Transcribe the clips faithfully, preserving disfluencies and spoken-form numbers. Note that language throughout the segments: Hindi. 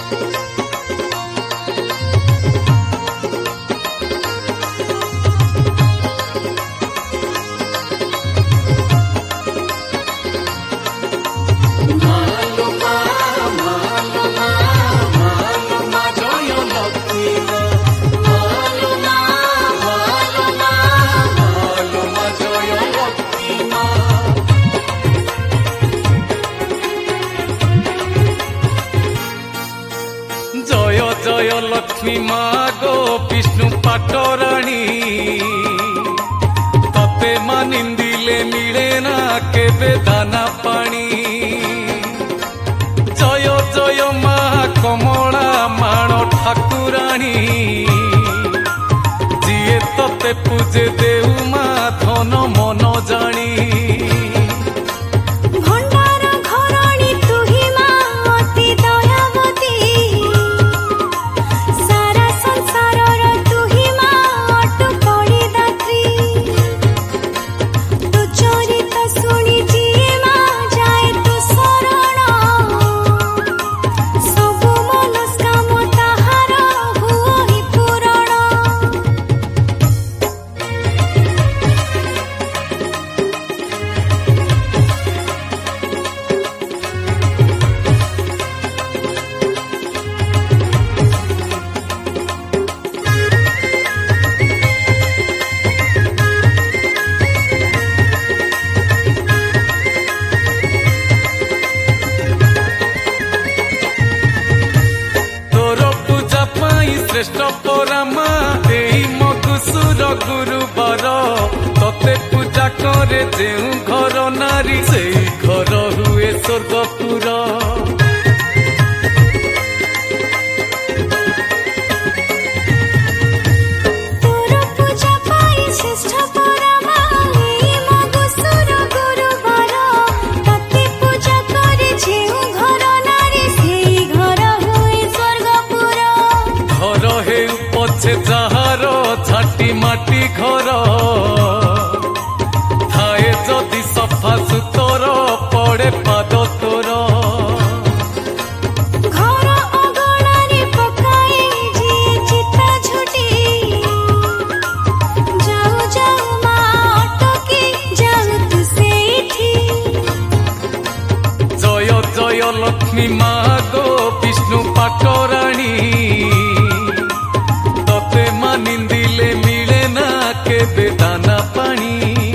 जय लक्ष्मी माँ गो विष्णु पाटराणी तते माँ निंदिले मिले ना केबे दाना पानी। जय जय माँ कमला माण ठाकुराणी जिए तते पूजे देऊ माँ धन मन जानी। श्रेष्ठ परमा देई मधुसूर गुरुबर तते पूजा करे जेउ घर नारी से घर हुए स्वर्गपुर। जार छाटी माटी घर थाए जदि सफा सुतर पड़े पाद तोर। घर अगणारे पकाए जी चिता झुटी जाऊ जाऊ माँ अटके जाऊ तू सेठी। जय जय लक्ष्मी माँ गो विष्णु पाटराणी निंदिले मिले ना केबे दाना पानी।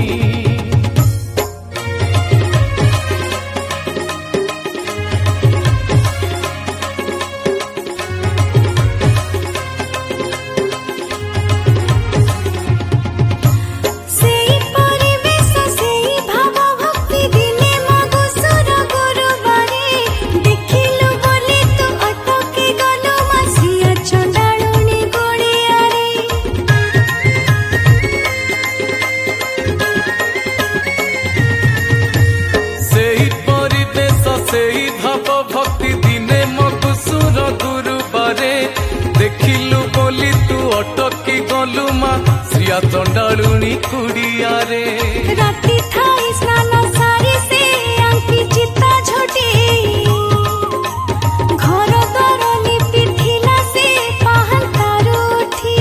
देखिलु बोली तू अटकी गलु माँ श्रिया चंडालुनी कुड़िया रे। राती थाई स्नान सारी से आंकी चिता झोटी घर द्वार लिपि थिला से पाहन तारू उठी।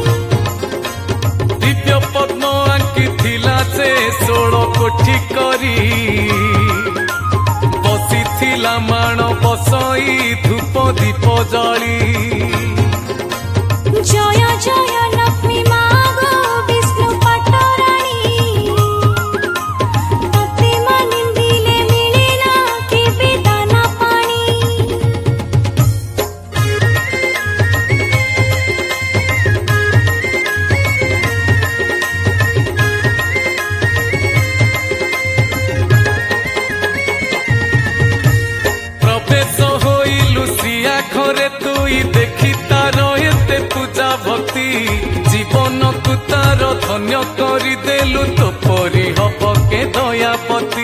दिव्य पद्म आंकी थिला से षोल कोठी करी बसी थिला माण बसई धूप दीप जली। जय जय लक्ष्मी माँ गो विष्णु पाटराणी तते माँ निंदिले मिले ना केबे दाना पानी। प्रवेश होइलु श्रिया घरे तुई देखी तार एते पूजा भक्ति जीवन को तार धन्य करी देलु तो परी हब के दयापति।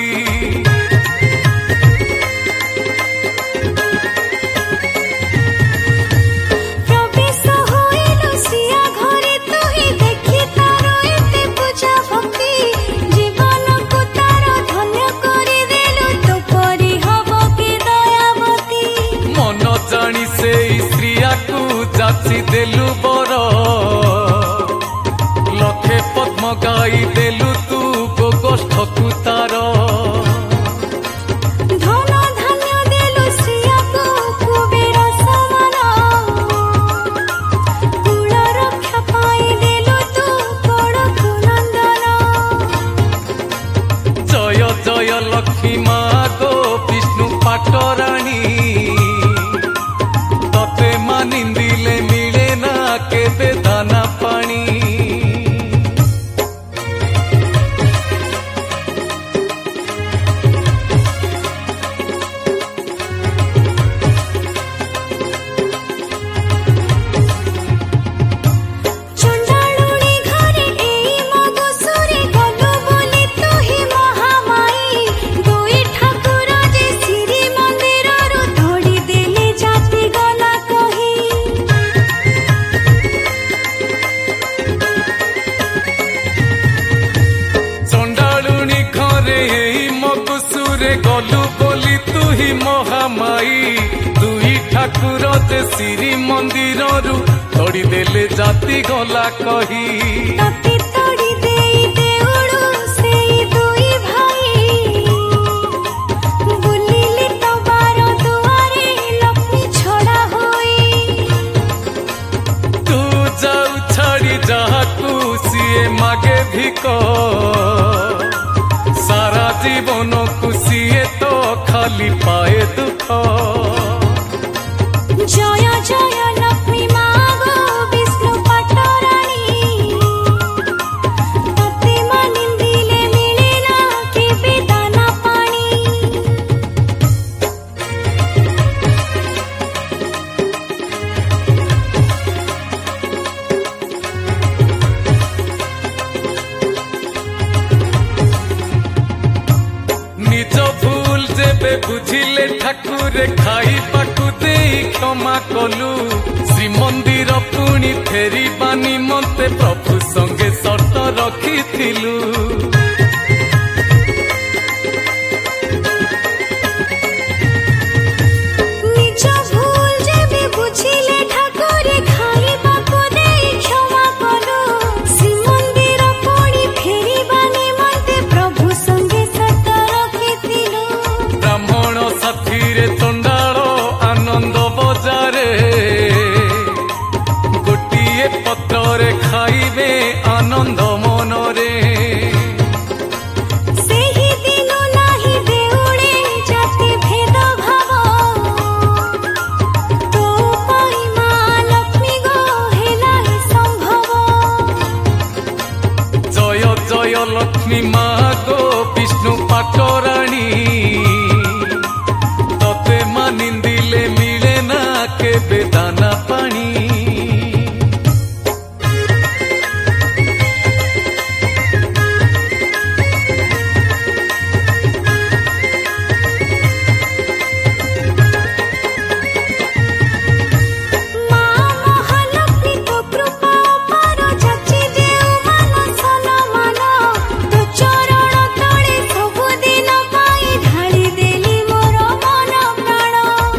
प्रवेश होइलु श्रिया घरे तुई देखी तार एते पूजा भक्ति जीवन को तार धन्य करी देलु तो परी हब के दयावती। मन जानी से स्त्रिया को जाची देलु बर लखे पद्म गाई देलु तू गोष्ठ तू तार धन धान्य देलु श्रियाको कुबेर समान कुल रक्षा पाई देलु तू बड़कु नंदन जय जय लक्ष्मी माँ गो विष्णु पाटराणी तते मानिंदिले मिले ना केबे दाना पानी गलु बोली तू ही महामाई दुई ठाकुर जे श्री मंदिर रु तोड़ी देले जाति गला कही तते तोड़ी देई देउडु सेई दुई भाई बुलिले तो बारो दुआरे लक्ष्मी छोड़ा होई तू जाऊ छाड़ी जाहाकू सिए मागे भिक सारा जीवन खुशिए तो खाली पाए दुख जय जय लक्ष्मी माँ गो विष्णु पाटराणी तते मानिंदिले मिले ना केबे दाना पानी निज भूल जेबे बुझिले ठाकुर खाइबाकू देई क्षमा कलु श्रीमंदिर पुणी फेरिबा निमंते प्रभु संगे शर्त रखिथिलु निज भूल जेबे बुझिले ठाकुर खाइबाकू देई क्षमा कलु श्रीमंदिर पुणी फेरिबा निमंते प्रभु संगे शर्त रखिथिलु ब्राह्मण साथीरे चंडाल आनंद बजारे गोटिए पत्रे खाइबे आनंद मनरे सेही दिन नाही देउडे जाति भेद भाव तो पाई माँ लक्ष्मी गो हेला ही संभव जय जय लक्ष्मी माँ गो विष्णु पाटराणी तते मानिंदिले मिले ना केबे दाना पानी माँ महालक्ष्मी तो कृपा अपार जाची देउ मान सन मान तो चरण तळे सबु दिन पाई ढाଳି देली मोर मन प्राण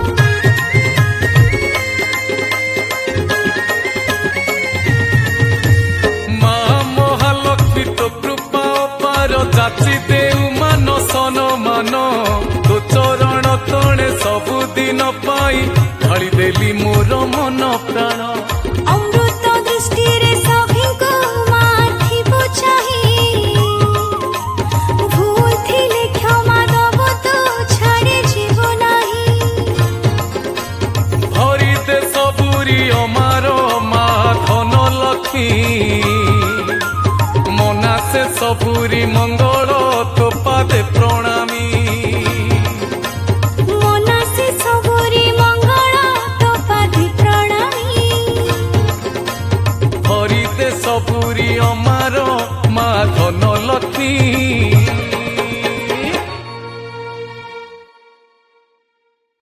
माँ महालक्ष्मी तो कृपा अपार जाची देउ मान सन मान तो चरण तणे सबुदिन पाई ढाଳି देली मोर मन प्राण अमृत दृष्टिरे सभिଙ୍କୁ माथि बुझाही भूल थिले क्षमा दबो तो छाड़े जीव नाही भरी दे सबुरी अमार माँ धन लक्ष्मी मना से सबुरी मंगल तो पादे प्रणामी मना से सबुरी मंगल तो पादे प्रणामी भरी दे सबुरी अमार माँ धन लक्ष्मी